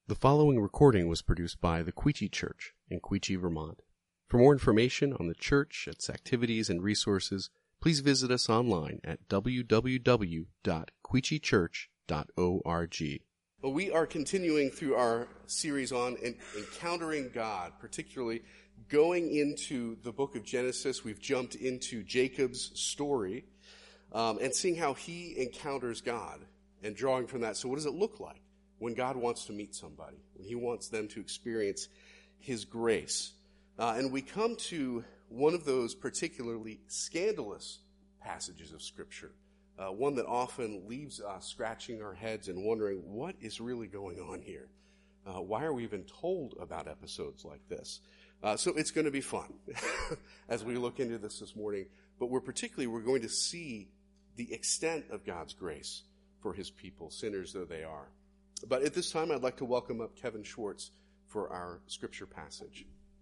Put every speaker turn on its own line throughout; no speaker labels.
The following recording was produced by the Quechee Church in Quechee, Vermont. For more information on the church, its activities, and resources, please visit us online at www.quecheechurch.org. Well, we are continuing through our series on encountering God, particularly going into the book of Genesis. We've jumped into Jacob's story and seeing how he encounters God and drawing from that. So what does it look like when God wants to meet somebody, when he wants them to experience his grace? And we come to one of those particularly scandalous passages of Scripture, one that often leaves us scratching our heads and wondering, what is really going on here? Why are we even told about episodes like this? So it's going to be fun as we look into this morning. But we're going to see the extent of God's grace for his people, sinners though they are. But at this time, I'd like to welcome up Kevin Schwartz for our scripture passage.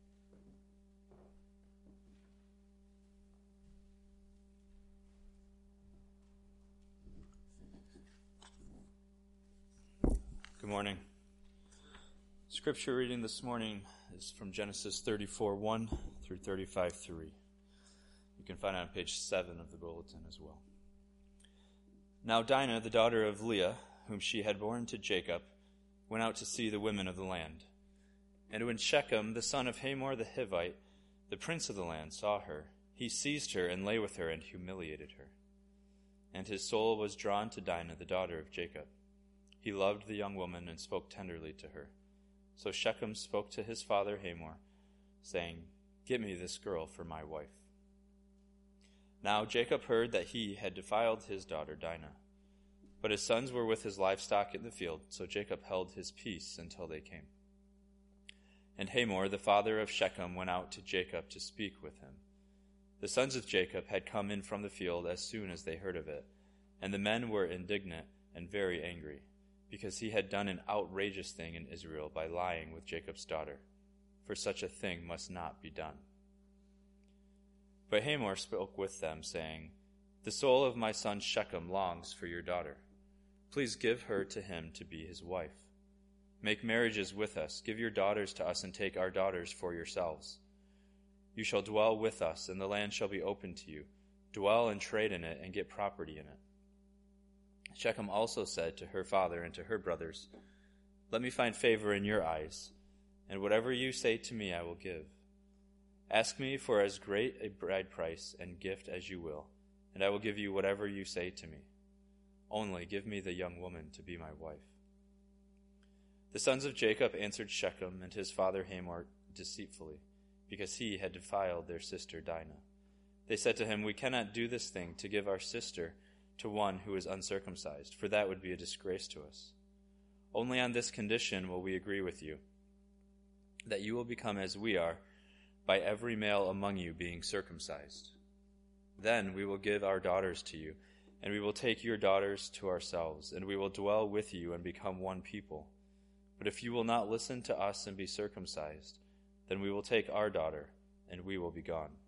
Good morning. Scripture reading this morning is from Genesis 34:1 through 35:3. You can find it on page 7 of the bulletin as well. Now Dinah, the daughter of Leah, whom she had borne to Jacob, went out to see the women of the land. And when Shechem, the son of Hamor the Hivite, the prince of the land, saw her, he seized her and lay with her and humiliated her. And his soul was drawn to Dinah, the daughter of Jacob. He loved the young woman and spoke tenderly to her. So Shechem spoke to his father Hamor, saying, "Get me this girl for my wife." Now Jacob heard that he had defiled his daughter Dinah. But his sons were with his livestock in the field, so Jacob held his peace until they came. And Hamor, the father of Shechem, went out to Jacob to speak with him. The sons of Jacob had come in from the field as soon as they heard of it, and the men were indignant and very angry, because he had done an outrageous thing in Israel by lying with Jacob's daughter, for such a thing must not be done. But Hamor spoke with them, saying, "The soul of my son Shechem longs for your daughter. Please give her to him to be his wife. Make marriages with us, give your daughters to us, and take our daughters for yourselves. You shall dwell with us, and the land shall be open to you. Dwell and trade in it, and get property in it." Shechem also said to her father and to her brothers, "Let me find favor in your eyes, and whatever you say to me I will give. Ask me for as great a bride price and gift as you will, and I will give you whatever you say to me. Only give me the young woman to be my wife." The sons of Jacob answered Shechem and his father Hamor deceitfully, because he had defiled their sister Dinah. They said to him, "We cannot do this thing to give our sister to one who is uncircumcised, for that would be a disgrace to us. Only on this condition will we agree with you, that you will become as we are, by every male among you being circumcised. Then we will give our daughters to you, and we will take your daughters to ourselves, and we will dwell with you and become one people. But if you will not listen to us and be circumcised, then we will take our daughter, and we will be gone."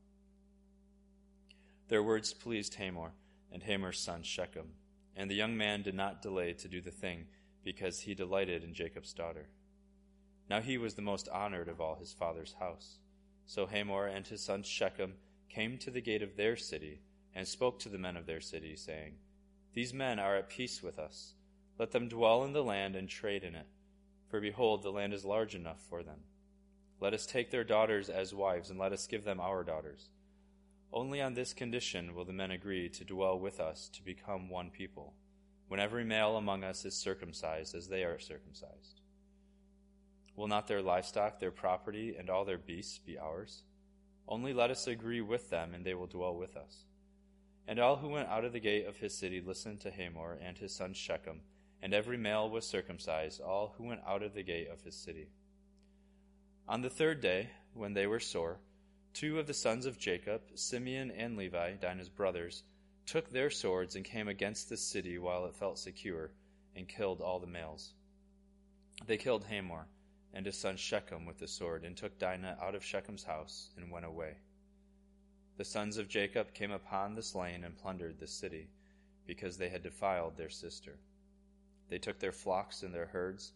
Their words pleased Hamor and Hamor's son Shechem, and the young man did not delay to do the thing, because he delighted in Jacob's daughter. Now he was the most honored of all his father's house. So Hamor and his son Shechem came to the gate of their city and spoke to the men of their city, saying, "These men are at peace with us. Let them dwell in the land and trade in it. For behold, the land is large enough for them. Let us take their daughters as wives, and let us give them our daughters. Only on this condition will the men agree to dwell with us to become one people, when every male among us is circumcised as they are circumcised. Will not their livestock, their property, and all their beasts be ours? Only let us agree with them, and they will dwell with us." And all who went out of the gate of his city listened to Hamor and his son Shechem, and every male was circumcised, all who went out of the gate of his city. On the third day, when they were sore, 2 of the sons of Jacob, Simeon and Levi, Dinah's brothers, took their swords and came against the city while it felt secure, and killed all the males. They killed Hamor and his son Shechem with the sword, and took Dinah out of Shechem's house, and went away. The sons of Jacob came upon the slain and plundered the city, because they had defiled their sister. They took their flocks and their herds,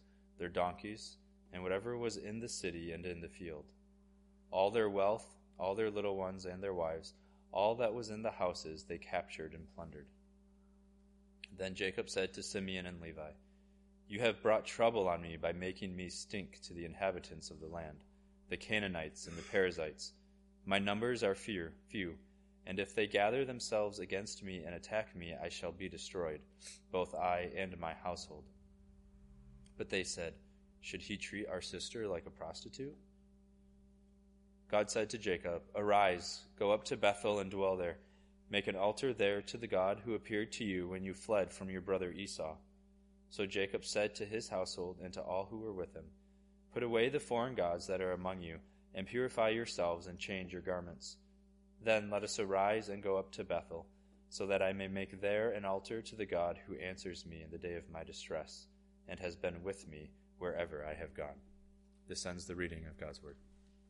their donkeys, and whatever was in the city and in the field. All their wealth, all their little ones and their wives, all that was in the houses they captured and plundered. Then Jacob said to Simeon and Levi, "You have brought trouble on me by making me stink to the inhabitants of the land, the Canaanites and the Perizzites. My numbers are few, and if they gather themselves against me and attack me, I shall be destroyed, both I and my household." But they said, "Should he treat our sister like a prostitute?" God said to Jacob, "Arise, go up to Bethel and dwell there. Make an altar there to the God who appeared to you when you fled from your brother Esau." So Jacob said to his household and to all who were with him, "Put away the foreign gods that are among you, and purify yourselves and change your garments. Then let us arise and go up to Bethel, so that I may make there an altar to the God who answers me in the day of my distress, and has been with me wherever I have gone." This ends the reading of God's word.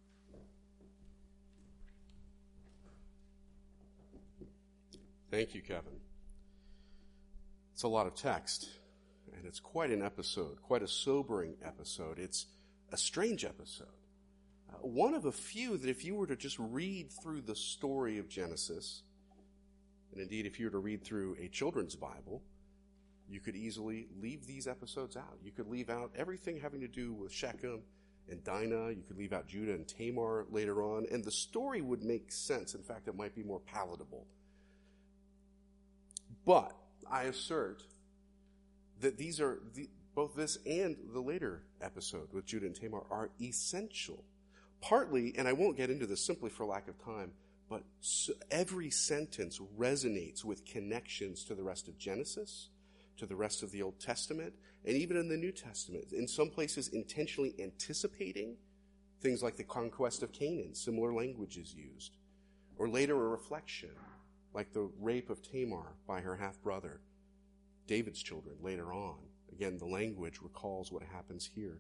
Thank you, Kevin. It's a lot of text, and it's quite an episode, quite a sobering episode. It's a strange episode. One of a few that if you were to just read through the story of Genesis, and indeed if you were to read through a children's Bible, you could easily leave these episodes out. You could leave out everything having to do with Shechem and Dinah. You could leave out Judah and Tamar later on, and the story would make sense. In fact, it might be more palatable. But I assert that both this and the later episode with Judah and Tamar are essential. Partly, and I won't get into this simply for lack of time, but every sentence resonates with connections to the rest of Genesis, to the rest of the Old Testament, and even in the New Testament. In some places, intentionally anticipating things like the conquest of Canaan, similar language is used. Or later, a reflection, like the rape of Tamar by her half-brother, David's children later on. Again, the language recalls what happens here.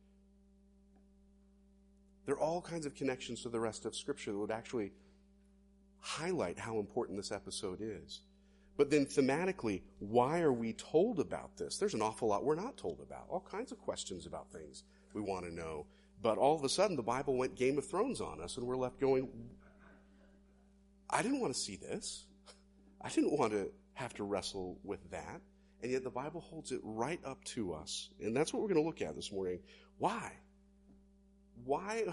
There are all kinds of connections to the rest of Scripture that would actually highlight how important this episode is. But then thematically, why are we told about this? There's an awful lot we're not told about. All kinds of questions about things we want to know. But all of a sudden, the Bible went Game of Thrones on us, and we're left going, I didn't want to see this. I didn't want to have to wrestle with that. And yet the Bible holds it right up to us. And that's what we're going to look at this morning. Why? Why?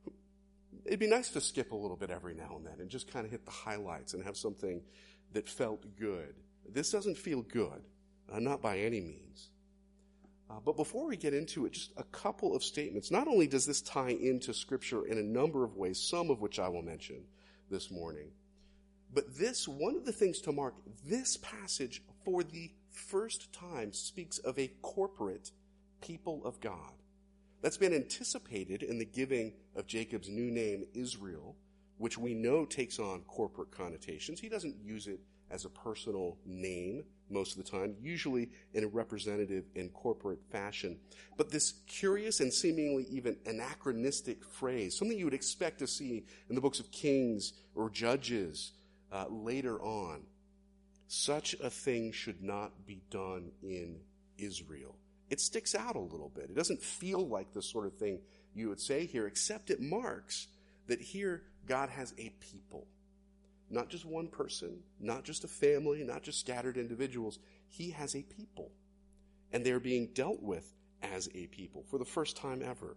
It'd be nice to skip a little bit every now and then and just kind of hit the highlights and have something that felt good. This doesn't feel good, not by any means. But before we get into it, just a couple of statements. Not only does this tie into Scripture in a number of ways, some of which I will mention this morning, but one of the things to mark, this passage for the first time speaks of a corporate people of God. That's been anticipated in the giving of Jacob's new name, Israel, which we know takes on corporate connotations. He doesn't use it as a personal name most of the time, usually in a representative and corporate fashion. But this curious and seemingly even anachronistic phrase, something you would expect to see in the books of Kings or Judges later on, such a thing should not be done in Israel. It sticks out a little bit. It doesn't feel like the sort of thing you would say here, except it marks that here God has a people. Not just one person, not just a family, not just scattered individuals. He has a people. And they're being dealt with as a people for the first time ever.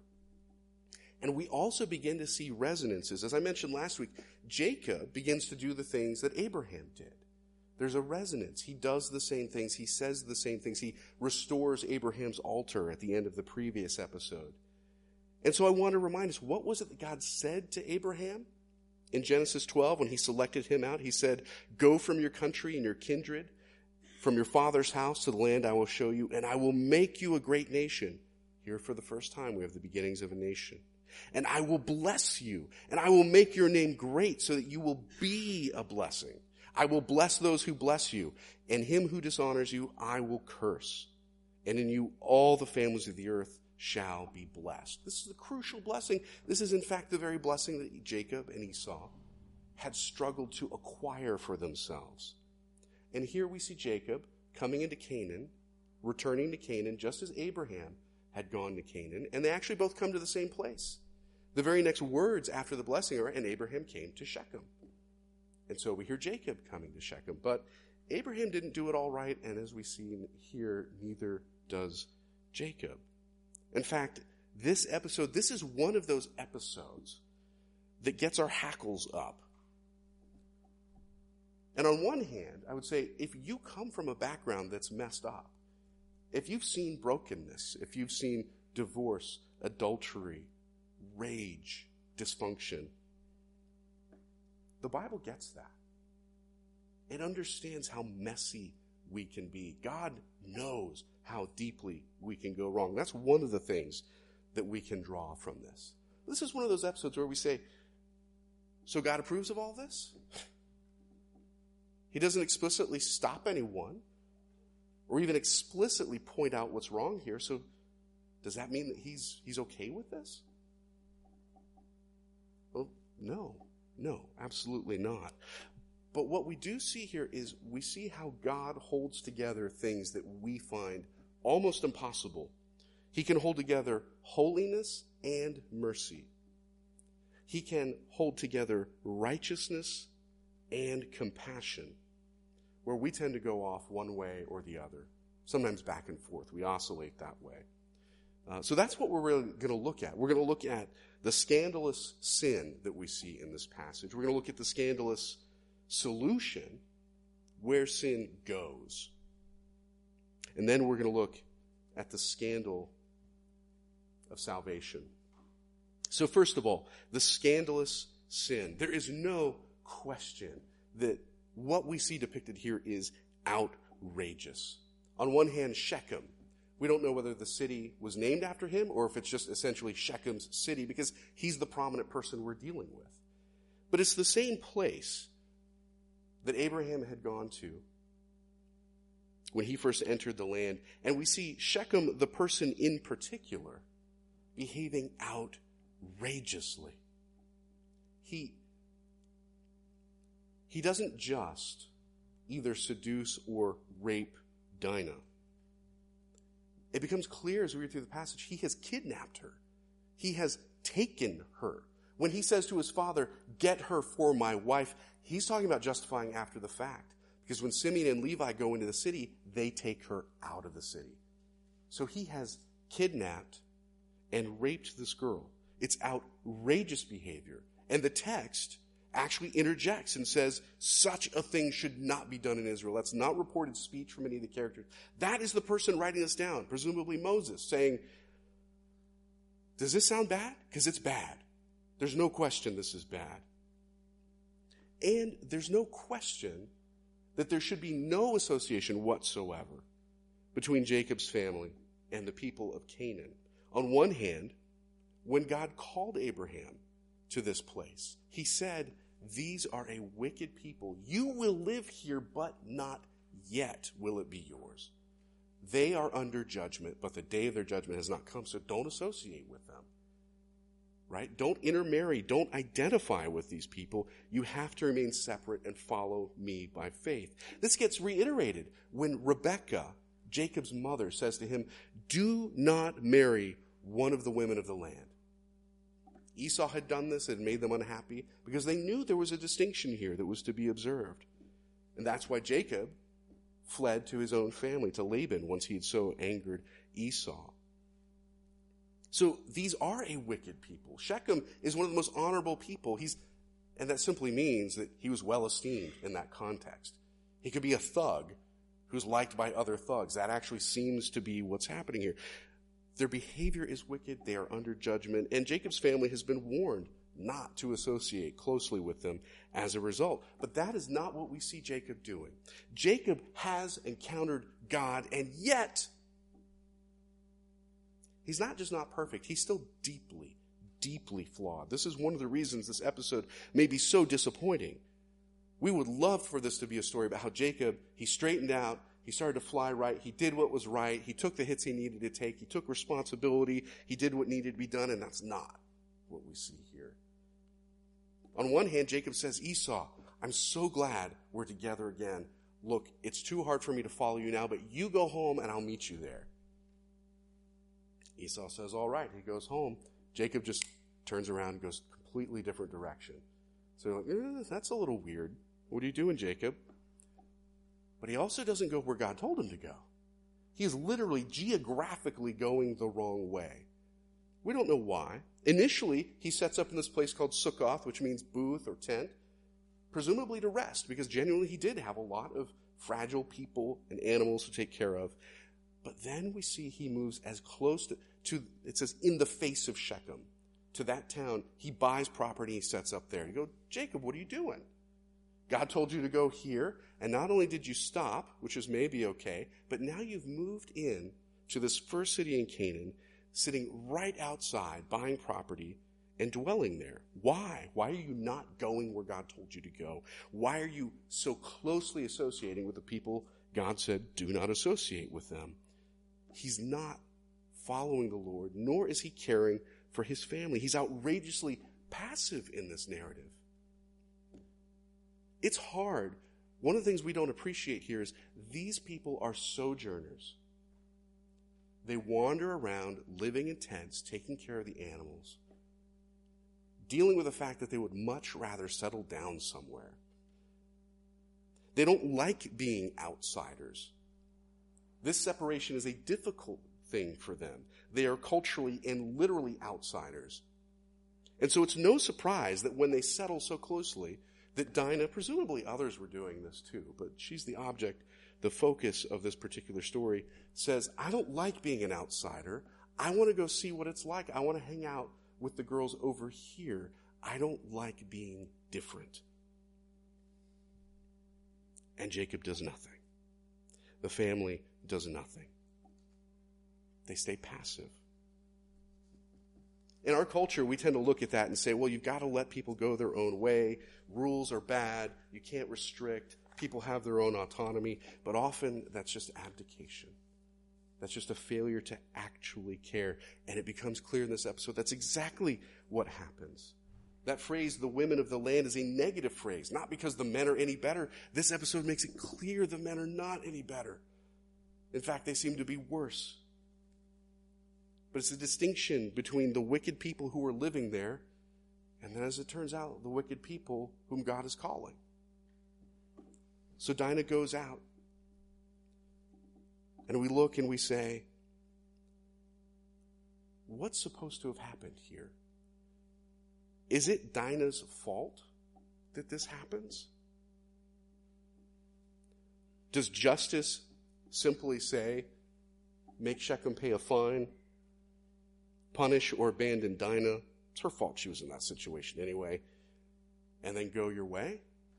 And we also begin to see resonances. As I mentioned last week, Jacob begins to do the things that Abraham did. There's a resonance. He does the same things. He says the same things. He restores Abraham's altar at the end of the previous episode. And so I want to remind us, what was it that God said to Abraham? In Genesis 12, when he selected him out, he said, "Go from your country and your kindred, from your father's house to the land I will show you, and I will make you a great nation." Here for the first time, we have the beginnings of a nation. "And I will bless you, and I will make your name great so that you will be a blessing. I will bless those who bless you, and him who dishonors you I will curse. And in you all the families of the earth shall be blessed." This is a crucial blessing. This is in fact the very blessing that Jacob and Esau had struggled to acquire for themselves. And here we see Jacob coming into Canaan, returning to Canaan, just as Abraham had gone to Canaan, and they actually both come to the same place. The very next words after the blessing are, and Abraham came to Shechem. And so we hear Jacob coming to Shechem. But Abraham didn't do it all right, and as we see here, neither does Jacob. In fact, this is one of those episodes that gets our hackles up. And on one hand, I would say, if you come from a background that's messed up, if you've seen brokenness, if you've seen divorce, adultery, rage, dysfunction, the Bible gets that. It understands how messy we can be. God knows how deeply we can go wrong. That's one of the things that we can draw from this. This is one of those episodes where we say, so God approves of all this? He doesn't explicitly stop anyone or even explicitly point out what's wrong here. So does that mean that he's okay with this? Well, no, absolutely not. But what we do see here is we see how God holds together things that we find almost impossible. He can hold together holiness and mercy. He can hold together righteousness and compassion, where we tend to go off one way or the other, sometimes back and forth. We oscillate that way. So that's what we're really going to look at. We're going to look at the scandalous sin that we see in this passage. We're going to look at the scandalous solution, where sin goes. And then we're going to look at the scandal of salvation. So first of all, the scandalous sin. There is no question that what we see depicted here is outrageous. On one hand, Shechem. We don't know whether the city was named after him or if it's just essentially Shechem's city, because he's the prominent person we're dealing with. But it's the same place that Abraham had gone to when he first entered the land. And we see Shechem, the person in particular, behaving outrageously. He doesn't just either seduce or rape Dinah. It becomes clear as we read through the passage, he has kidnapped her. He has taken her. When he says to his father, get her for my wife, he's talking about justifying after the fact. Because when Simeon and Levi go into the city, they take her out of the city. So he has kidnapped and raped this girl. It's outrageous behavior. And the text actually interjects and says, such a thing should not be done in Israel. That's not reported speech from any of the characters. That is the person writing this down, presumably Moses, saying, does this sound bad? Because it's bad. There's no question this is bad. And there's no question that there should be no association whatsoever between Jacob's family and the people of Canaan. On one hand, when God called Abraham to this place, he said, these are a wicked people. You will live here, but not yet will it be yours. They are under judgment, but the day of their judgment has not come, so don't associate with them. Right? Don't intermarry. Don't identify with these people. You have to remain separate and follow me by faith. This gets reiterated when Rebekah, Jacob's mother, says to him, do not marry one of the women of the land. Esau had done this. It made them unhappy because they knew there was a distinction here that was to be observed. And that's why Jacob fled to his own family, to Laban, once he had so angered Esau. So these are a wicked people. Shechem is one of the most honorable people. And that simply means that he was well esteemed in that context. He could be a thug who's liked by other thugs. That actually seems to be what's happening here. Their behavior is wicked. They are under judgment. And Jacob's family has been warned not to associate closely with them as a result. But that is not what we see Jacob doing. Jacob has encountered God, and yet he's not just not perfect. He's still deeply, deeply flawed. This is one of the reasons this episode may be so disappointing. We would love for this to be a story about how Jacob, he straightened out, he started to fly right, he did what was right, he took the hits he needed to take, he took responsibility, he did what needed to be done, and that's not what we see here. On one hand, Jacob says, Esau, I'm so glad we're together again. Look, it's too hard for me to follow you now, but you go home and I'll meet you there. Esau says, all right. He goes home. Jacob just turns around and goes a completely different direction. So you're like, that's a little weird. What are you doing, Jacob? But he also doesn't go where God told him to go. He is literally geographically going the wrong way. We don't know why. Initially, he sets up in this place called Sukkoth, which means booth or tent, presumably to rest, because genuinely he did have a lot of fragile people and animals to take care of. But then we see he moves as close to it says, in the face of Shechem, to that town. He buys property, he sets up there. You go, Jacob, what are you doing? God told you to go here, and not only did you stop, which is maybe okay, but now you've moved in to this first city in Canaan, sitting right outside, buying property and dwelling there. Why? Why are you not going where God told you to go? Why are you so closely associating with the people God said do not associate with them? He's not following the Lord, nor is he caring for his family. He's outrageously passive in this narrative. It's hard. One of the things we don't appreciate here is these people are sojourners. They wander around, living in tents, taking care of the animals, dealing with the fact that they would much rather settle down somewhere. They don't like being outsiders. This separation is a difficult thing for them. They are culturally and literally outsiders. And so it's no surprise that when they settle so closely, that Dinah, presumably others were doing this too, but she's the object, the focus of this particular story, says, I don't like being an outsider. I want to go see what it's like. I want to hang out with the girls over here. I don't like being different. And Jacob does nothing. The family does nothing. They stay passive. In our culture, we tend to look at that and say, well, you've got to let people go their own way. Rules are bad. You can't restrict. People have their own autonomy. But often, that's just abdication. That's just a failure to actually care. And it becomes clear in this episode that's exactly what happens. That phrase, the women of the land, is a negative phrase. Not because the men are any better. This episode makes it clear the men are not any better. In fact, they seem to be worse. But it's a distinction between the wicked people who are living there and then, as it turns out, the wicked people whom God is calling. So Dinah goes out. And we look and we say, what's supposed to have happened here? Is it Dinah's fault that this happens? Does justice simply say, make Shechem pay a fine, punish or abandon Dinah? It's her fault she was in that situation anyway. And then go your way?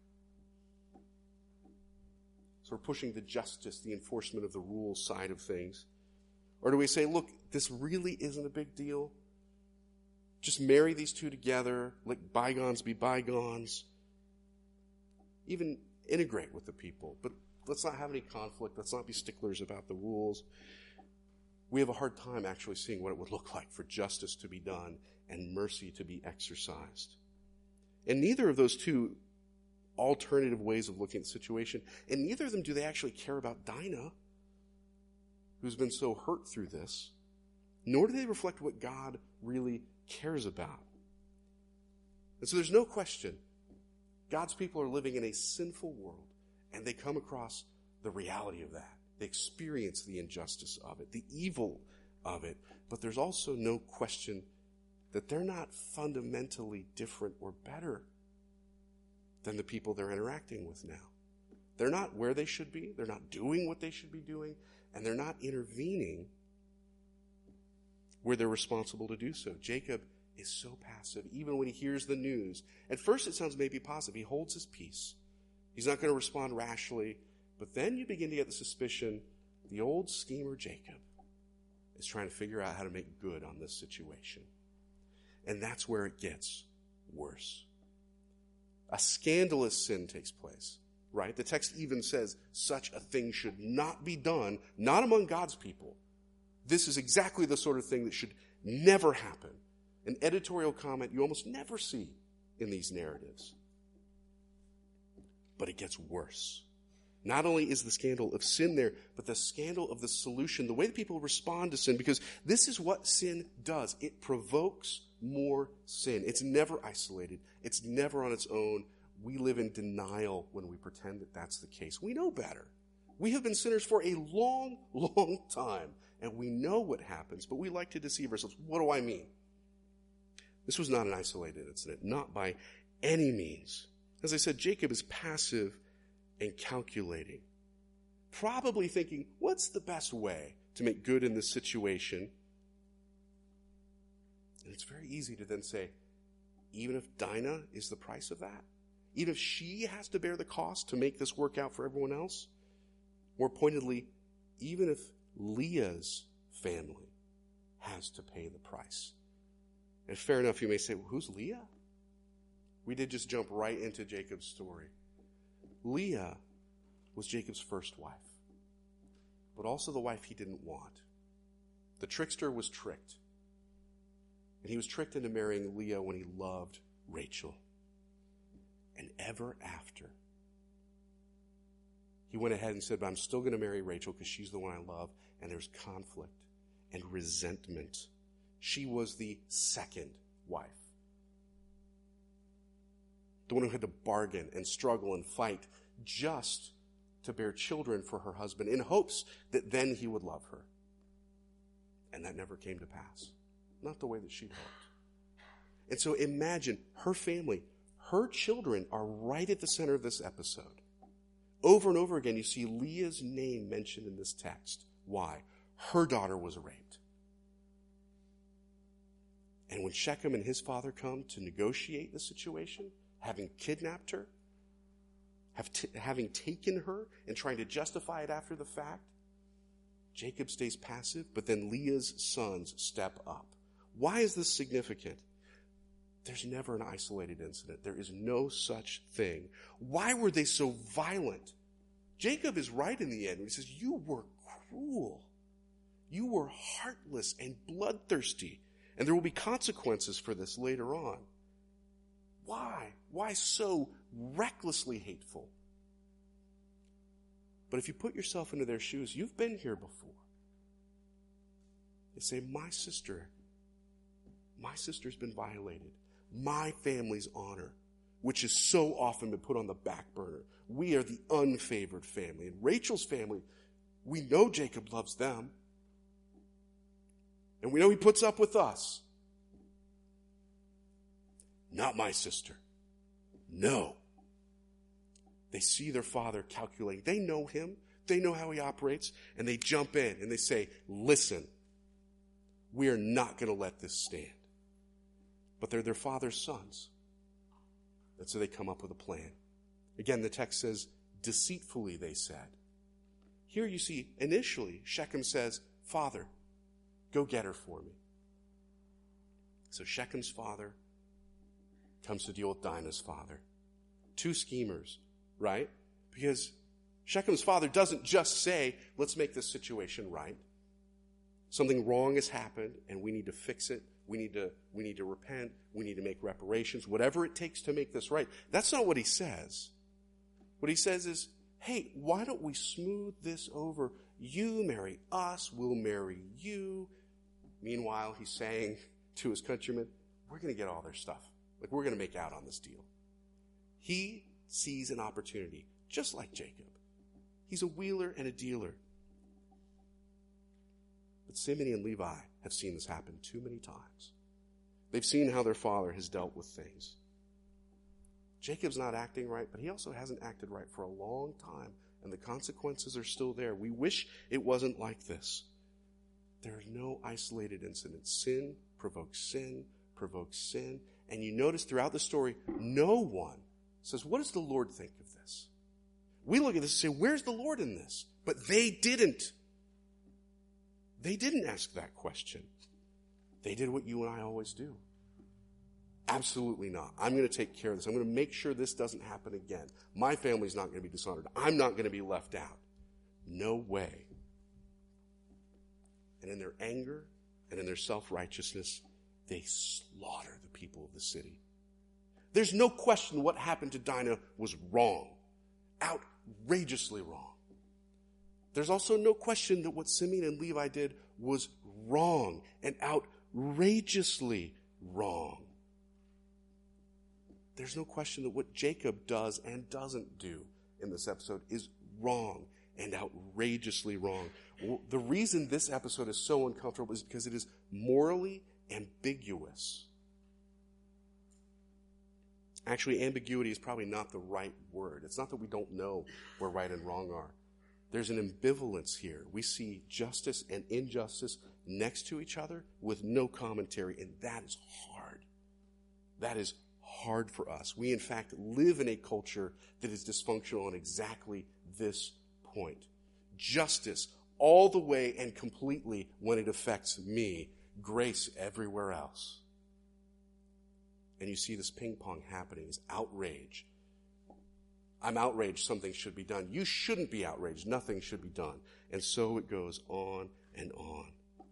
So we're pushing the justice, the enforcement of the rules side of things. Or do we say, look, this really isn't a big deal. Just marry these two together, let bygones be bygones. Even integrate with the people. But let's not have any conflict. Let's not be sticklers about the rules. We have a hard time actually seeing what it would look like for justice to be done and mercy to be exercised. And neither of those two alternative ways of looking at the situation, and neither of them do they actually care about Dinah, who's been so hurt through this, nor do they reflect what God really cares about. And so there's no question, God's people are living in a sinful world, and they come across the reality of that. They experience the injustice of it, the evil of it, but there's also no question that they're not fundamentally different or better than the people they're interacting with now. They're not where they should be, they're not doing what they should be doing, and they're not intervening where they're responsible to do so. Jacob is so passive, even when he hears the news. At first it sounds maybe positive. He holds his peace. He's not going to respond rashly. But then you begin to get the suspicion the old schemer Jacob is trying to figure out how to make good on this situation. And that's where it gets worse. A scandalous sin takes place, right? The text even says such a thing should not be done, not among God's people. This is exactly the sort of thing that should never happen. An editorial comment you almost never see in these narratives. But it gets worse. Not only is the scandal of sin there, but the scandal of the solution, the way that people respond to sin, because this is what sin does. It provokes more sin. It's never isolated. It's never on its own. We live in denial when we pretend that that's the case. We know better. We have been sinners for a long, long time, and we know what happens, but we like to deceive ourselves. What do I mean? This was not an isolated incident, not by any means. As I said, Jacob is passive and calculating, probably thinking, what's the best way to make good in this situation? And it's very easy to then say, even if Dinah is the price of that, even if she has to bear the cost to make this work out for everyone else, more pointedly, even if Leah's family has to pay the price. And fair enough, you may say, well, who's Leah? We did just jump right into Jacob's story. Leah was Jacob's first wife, but also the wife he didn't want. The trickster was tricked, and he was tricked into marrying Leah when he loved Rachel. And ever after, he went ahead and said, but I'm still going to marry Rachel because she's the one I love, and there's conflict and resentment. She was the second wife, the one who had to bargain and struggle and fight just to bear children for her husband in hopes that then he would love her. And that never came to pass. Not the way that she'd hoped. And so imagine her family, her children are right at the center of this episode. Over and over again, you see Leah's name mentioned in this text. Why? Her daughter was raped. And when Shechem and his father come to negotiate the situation, having kidnapped her, having taken her and trying to justify it after the fact, Jacob stays passive, but then Leah's sons step up. Why is this significant? There's never an isolated incident. There is no such thing. Why were they so violent? Jacob is right in the end when he says, you were cruel. You were heartless and bloodthirsty. And there will be consequences for this later on. Why? Why so recklessly hateful? But if you put yourself into their shoes, you've been here before. They say, my sister's been violated. My family's honor, which has so often been put on the back burner. We are the unfavored family. And Rachel's family, we know Jacob loves them. And we know he puts up with us. Not my sister. No. They see their father calculating. They know him. They know how he operates. And they jump in and they say, listen, we are not going to let this stand. But they're their father's sons. And so they come up with a plan. Again, the text says, deceitfully, they said. Here you see, initially, Shechem says, Father, go get her for me. So Shechem's father comes to deal with Dinah's father. Two schemers, right? Because Shechem's father doesn't just say, let's make this situation right. Something wrong has happened and we need to fix it. We need to repent. We need to make reparations. Whatever it takes to make this right. That's not what he says. What he says is, hey, why don't we smooth this over? You marry us, we'll marry you. Meanwhile, he's saying to his countrymen, we're going to get all their stuff. Like, we're going to make out on this deal. He sees an opportunity, just like Jacob. He's a wheeler and a dealer. But Simeon and Levi have seen this happen too many times. They've seen how their father has dealt with things. Jacob's not acting right, but he also hasn't acted right for a long time, and the consequences are still there. We wish it wasn't like this. There are no isolated incidents. Sin provokes sin, provokes sin. And you notice throughout the story, no one says, what does the Lord think of this? We look at this and say, where's the Lord in this? But they didn't. They didn't ask that question. They did what you and I always do. Absolutely not. I'm going to take care of this. I'm going to make sure this doesn't happen again. My family's not going to be dishonored. I'm not going to be left out. No way. And in their anger and in their self-righteousness, they slaughter the people of the city. There's no question what happened to Dinah was wrong. outrageously wrong. There's also no question that what Simeon and Levi did was wrong and outrageously wrong. There's no question that what Jacob does and doesn't do in this episode is wrong and outrageously wrong. The reason this episode is so uncomfortable is because it is morally ambiguous. Actually, ambiguity is probably not the right word. It's not that we don't know where right and wrong are. There's an ambivalence here. We see justice and injustice next to each other with no commentary, and that is hard. That is hard for us. We, in fact, live in a culture that is dysfunctional on exactly this point. Justice all the way and completely when it affects me. Grace everywhere else. And you see this ping pong happening, this outrage. I'm outraged, something should be done. You shouldn't be outraged, nothing should be done. And so it goes on and on.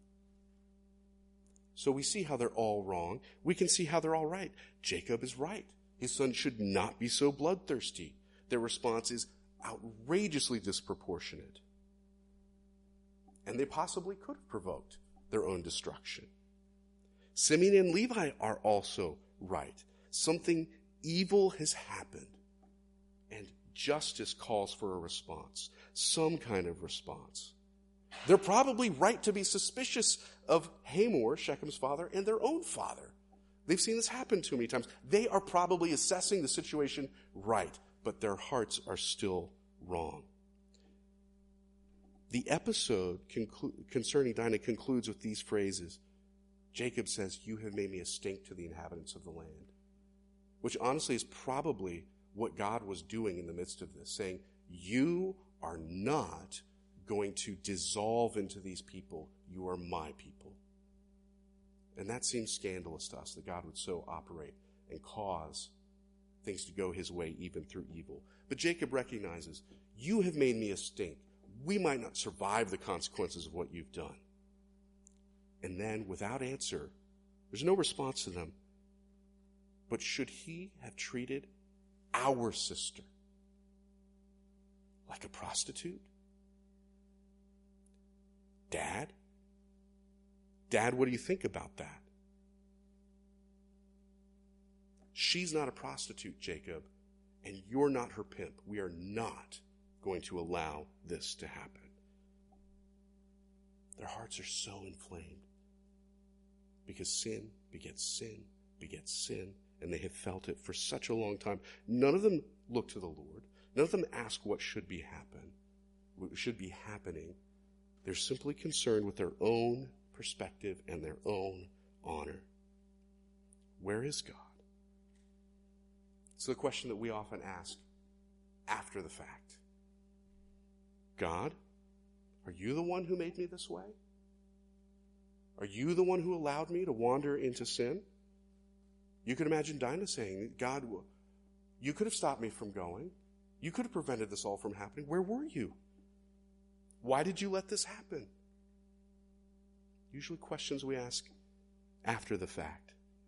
So we see how they're all wrong. We can see how they're all right. Jacob is right. His son should not be so bloodthirsty. Their response is outrageously disproportionate. And they possibly could have provoked their own destruction. Simeon and Levi are also right. Something evil has happened, and justice calls for a response, some kind of response. They're probably right to be suspicious of Hamor, Shechem's father, and their own father. They've seen this happen too many times. They are probably assessing the situation right, but their hearts are still wrong. The episode concerning Dinah concludes with these phrases. Jacob says, "You have made me a stink to the inhabitants of the land," which honestly is probably what God was doing in the midst of this, saying, you are not going to dissolve into these people. You are my people. And that seems scandalous to us, that God would so operate and cause things to go his way even through evil. But Jacob recognizes, you have made me a stink. We might not survive the consequences of what you've done. And then, without answer, there's no response to them. But should he have treated our sister like a prostitute? Dad? Dad, what do you think about that? She's not a prostitute, Jacob, and you're not her pimp. We are not going to allow this to happen. Their hearts are so inflamed because sin begets sin begets sin, and they have felt it for such a long time. None of them look to the Lord. None of them ask what should be happening. They're simply concerned with their own perspective and their own honor. Where is God? It's the question that we often ask after the fact. God, are you the one who made me this way? Are you the one who allowed me to wander into sin? You could imagine Dinah saying, God, you could have stopped me from going. You could have prevented this all from happening. Where were you? Why did you let this happen? Usually questions we ask after the fact.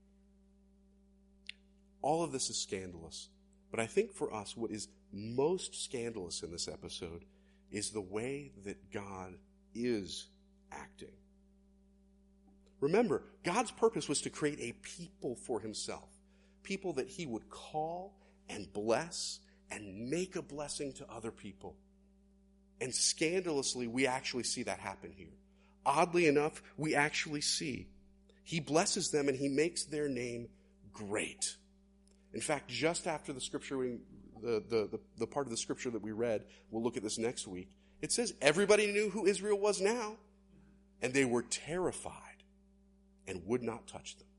All of this is scandalous. But I think for us, what is most scandalous in this episode is the way that God is acting. Remember, God's purpose was to create a people for himself. People that he would call and bless and make a blessing to other people. And scandalously, we actually see that happen here. Oddly enough, we actually see he blesses them and he makes their name great. In fact, just after the scripture, the part of the scripture that we read, we'll look at this next week, it says everybody knew who Israel was now, and they were terrified and would not touch them.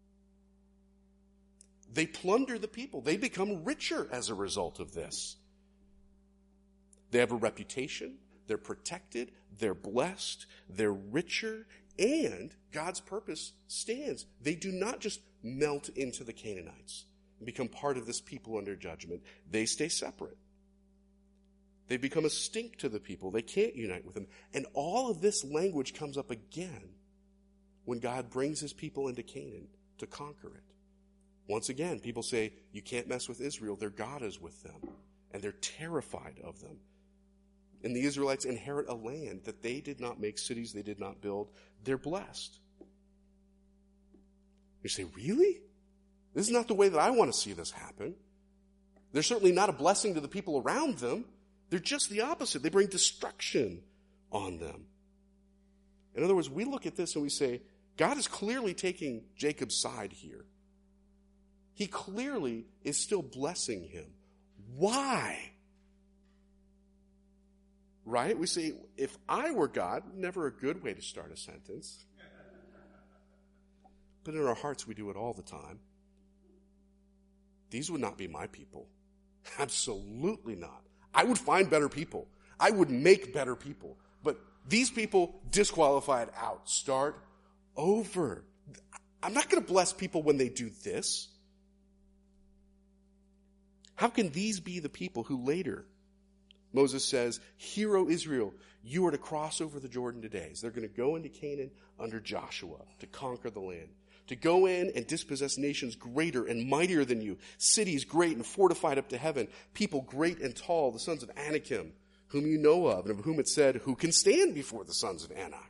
They plunder the people. They become richer as a result of this. They have a reputation. They're protected. They're blessed. They're richer. And God's purpose stands. They do not just melt into the Canaanites and become part of this people under judgment. They stay separate. They become a stink to the people. They can't unite with them. And all of this language comes up again when God brings his people into Canaan to conquer it. Once again, people say, you can't mess with Israel. Their God is with them. and they're terrified of them. And the Israelites inherit a land that they did not make, cities they did not build. They're blessed. You say, really? This is not the way that I want to see this happen. They're certainly not a blessing to the people around them. They're just the opposite. They bring destruction on them. In other words, we look at this and we say, God is clearly taking Jacob's side here. He clearly is still blessing him. Why? Right? We say, if I were God, never a good way to start a sentence. But in our hearts, we do it all the time. These would not be my people. Absolutely not. I would find better people. I would make better people. But these people, disqualified out. Start over. I'm not going to bless people when they do this. How can these be the people who later, Moses says, "Hear, O Israel, you are to cross over the Jordan today." So they're going to go into Canaan under Joshua to conquer the land, to go in and dispossess nations greater and mightier than you, cities great and fortified up to heaven, people great and tall, the sons of Anakim, whom you know of, and of whom it said, "Who can stand before the sons of Anak?"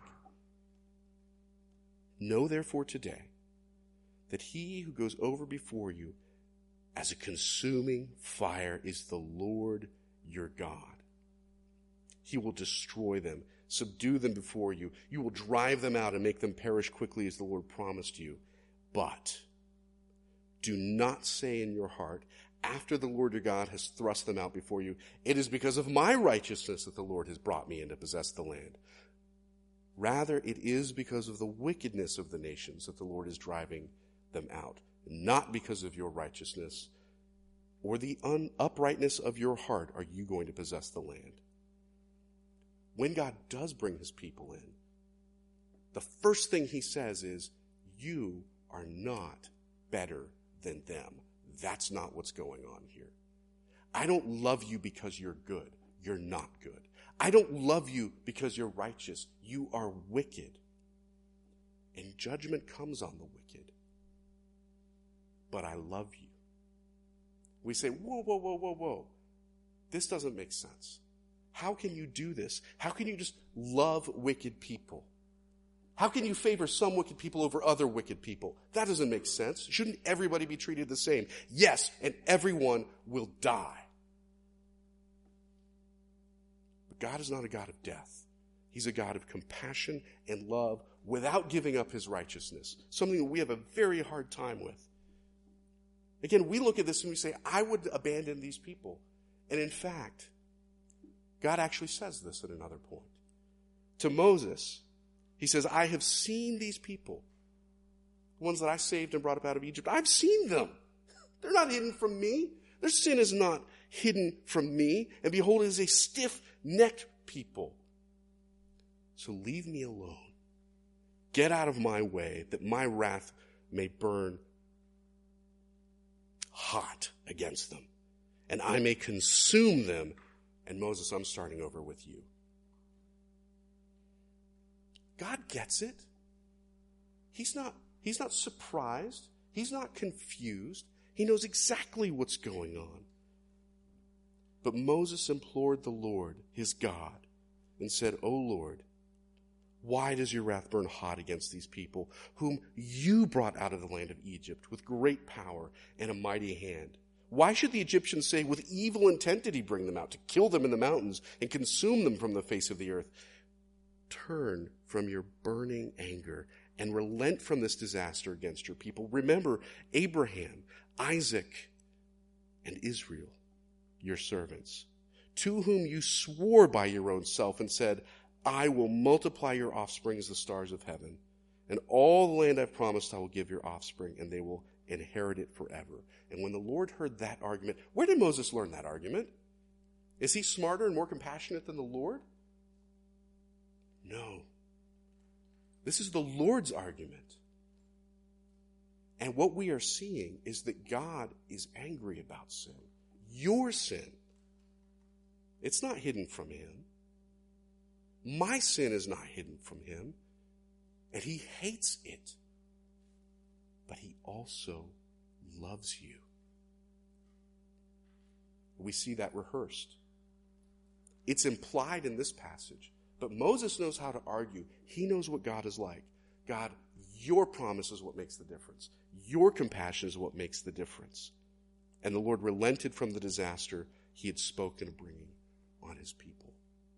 Know therefore today that he who goes over before you as a consuming fire is the Lord your God. He will destroy them, subdue them before you. You will drive them out and make them perish quickly as the Lord promised you. But do not say in your heart, after the Lord your God has thrust them out before you, "It is because of my righteousness that the Lord has brought me in to possess the land." Rather, it is because of the wickedness of the nations that the Lord is driving them out, not because of your righteousness or the uprightness of your heart are you going to possess the land. When God does bring his people in, the first thing he says is, you are not better than them. That's not what's going on here. I don't love you because you're good. You're not good. I don't love you because you're righteous. You are wicked. And judgment comes on the wicked. But I love you. We say, whoa, whoa, whoa, whoa, whoa. This doesn't make sense. How can you do this? How can you just love wicked people? How can you favor some wicked people over other wicked people? That doesn't make sense. Shouldn't everybody be treated the same? Yes, and everyone will die. But God is not a God of death. He's a God of compassion and love without giving up his righteousness, something that we have a very hard time with. Again, we look at this and we say, I would abandon these people. And in fact, God actually says this at another point. To Moses, he says, I have seen these people, the ones that I saved and brought up out of Egypt. I've seen them. They're not hidden from me. Their sin is not hidden from me. And behold, it is a stiff-necked people. So leave me alone. Get out of my way, that my wrath may burn hot against them, and I may consume them. And Moses, I'm starting over with you. God gets it. He's not surprised. He's not confused. He knows exactly what's going on. But Moses implored the Lord, his God, and said, O Lord, why does your wrath burn hot against these people, whom you brought out of the land of Egypt with great power and a mighty hand? Why should the Egyptians say, with evil intent did he bring them out, to kill them in the mountains and consume them from the face of the earth? Turn from your burning anger and relent from this disaster against your people. Remember Abraham, Isaac, and Israel, your servants, to whom you swore by your own self and said, I will multiply your offspring as the stars of heaven, and all the land I've promised I will give your offspring, and they will inherit it forever. And when the Lord heard that argument, where did Moses learn that argument? Is he smarter and more compassionate than the Lord? No. This is the Lord's argument. And what we are seeing is that God is angry about sin. Your sin. It's not hidden from him. My sin is not hidden from him. And he hates it. But he also loves you. We see that rehearsed. It's implied in this passage, but Moses knows how to argue. He knows what God is like. God, your promise is what makes the difference. Your compassion is what makes the difference. And the Lord relented from the disaster he had spoken of bringing on his people.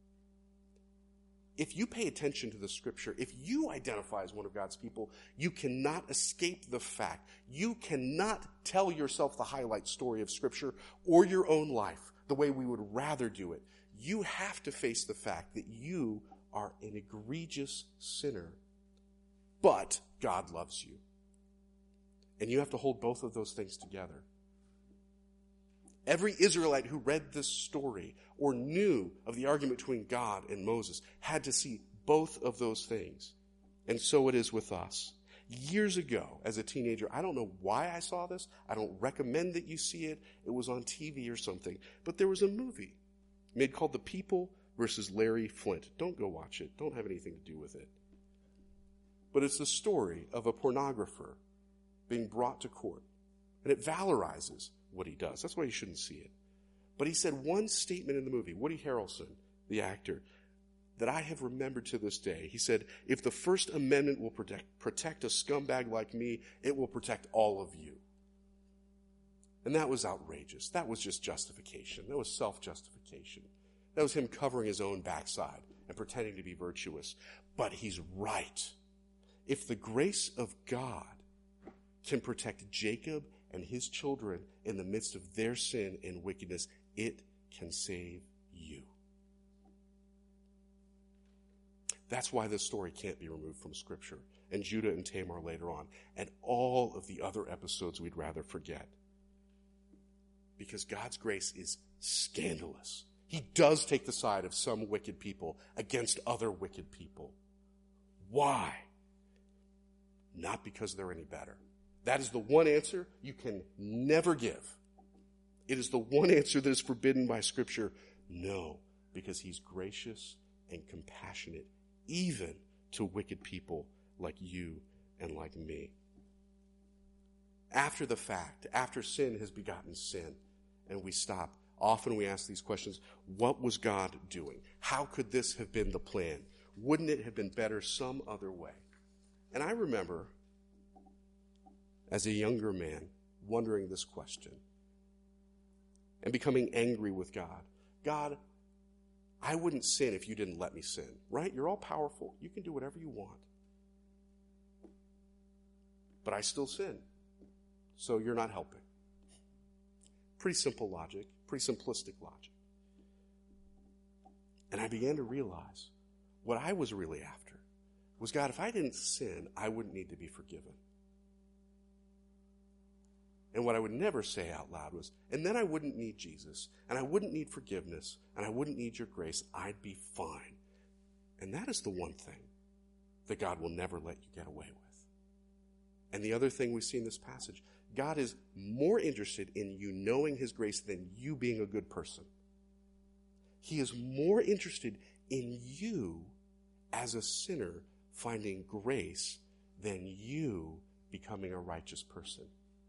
If you pay attention to the scripture, if you identify as one of God's people, you cannot escape the fact. You cannot tell yourself the highlight story of scripture or your own life the way we would rather do it. You have to face the fact that you are an egregious sinner, but God loves you. And you have to hold both of those things together. Every Israelite who read this story or knew of the argument between God and Moses had to see both of those things. And so it is with us. Years ago, as a teenager, I don't know why I saw this. I don't recommend that you see it. It was on TV or something. But there was a movie made called The People versus Larry Flint. Don't go watch it. Don't have anything to do with it. But it's the story of a pornographer being brought to court. And it valorizes what he does. That's why you shouldn't see it. But he said one statement in the movie, Woody Harrelson, the actor, that I have remembered to this day. He said, if the First Amendment will protect a scumbag like me, it will protect all of you. And that was outrageous. That was just justification. That was self-justification. That was him covering his own backside and pretending to be virtuous. But he's right. If the grace of God can protect Jacob and his children in the midst of their sin and wickedness, it can save you. That's why this story can't be removed from Scripture, and Judah and Tamar later on, and all of the other episodes we'd rather forget. Because God's grace is scandalous. He does take the side of some wicked people against other wicked people. Why? Not because they're any better. That is the one answer you can never give. It is the one answer that is forbidden by Scripture. No, because he's gracious and compassionate, even to wicked people like you and like me. After the fact, after sin has begotten sin, and we stop, often we ask these questions, what was God doing? How could this have been the plan? Wouldn't it have been better some other way? And I remember, as a younger man, wondering this question and becoming angry with God. God, I wouldn't sin if you didn't let me sin, right? You're all powerful. You can do whatever you want. But I still sin, so you're not helping. Pretty simple logic, pretty simplistic logic. And I began to realize what I was really after was, God, if I didn't sin, I wouldn't need to be forgiven. And what I would never say out loud was, and then I wouldn't need Jesus, and I wouldn't need forgiveness, and I wouldn't need your grace. I'd be fine. And that is the one thing that God will never let you get away with. And the other thing we see in this passage, God is more interested in you knowing his grace than you being a good person. He is more interested in you as a sinner finding grace than you becoming a righteous person.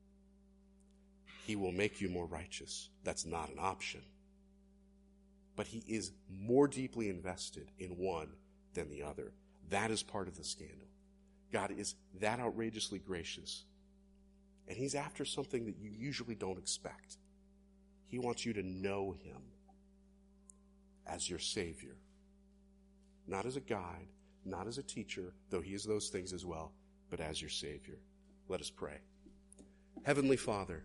He will make you more righteous. That's not an option. But he is more deeply invested in one than the other. That is part of the scandal. God is that outrageously gracious. And he's after something that you usually don't expect. He wants you to know him as your Savior. Not as a guide, not as a teacher, though he is those things as well, but as your Savior. Let us pray. Heavenly Father,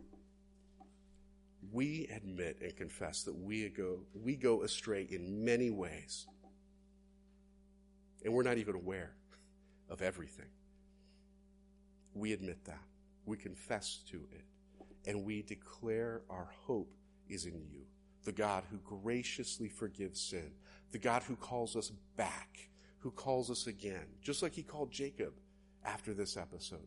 we admit and confess that we go astray in many ways. And we're not even aware of everything. We admit that. We confess to it. And we declare our hope is in you, the God who graciously forgives sin, the God who calls us back, who calls us again, just like he called Jacob after this episode.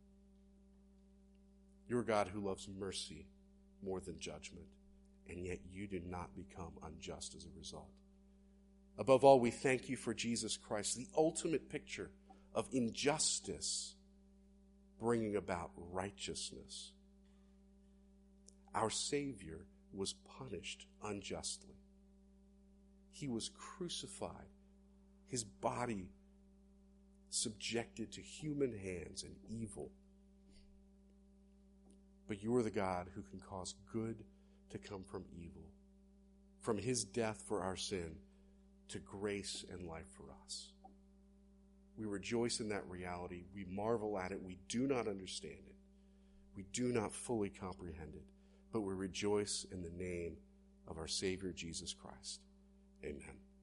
You're a God who loves mercy more than judgment, and yet you do not become unjust as a result. Above all, we thank you for Jesus Christ, the ultimate picture of injustice bringing about righteousness. Our Savior was punished unjustly. He was crucified, his body subjected to human hands and evil. But you are the God who can cause good to come from evil, from his death for our sin to grace and life for us. We rejoice in that reality. We marvel at it. We do not understand it. We do not fully comprehend it, but we rejoice in the name of our Savior, Jesus Christ. Amen.